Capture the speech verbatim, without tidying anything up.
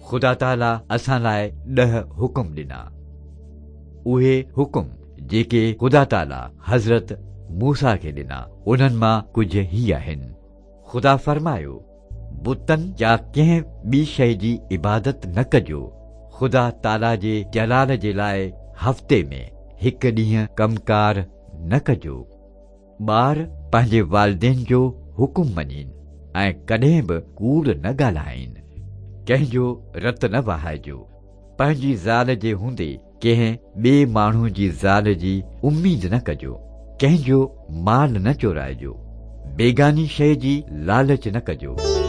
ख़ुदा ताला असां लाइ ॾह हुकुम ॾिना। उहे हुकुम जेके ख़ुदा ताला हज़रत मूसा खे ॾिना उन्हनि मां कुझु ही आहिनि। ख़ुदा फरमायो, बुतनि या कंहिं ॿी शइ जी इबादत न कजो। ख़ुदा ताला जे जलाल जे लाइ हफ़्ते में हिकु ॾींहुं कमकार न कजो। ॿार पंहिंजे वालिदेन जो हुकुम मञीनि ऐं कॾहिं बि कूड़ न ॻाल्हाइनि। कंहिंजो रतु न वहाइजो। पंहिंजी ज़ाल जे हूंदे कंहिं ॿिए माण्हू जी ज़ाल जी उम्मीद न कजो। कंहिंजो माल न चोराइजो। बेगानी शइ जी लालच न कजो।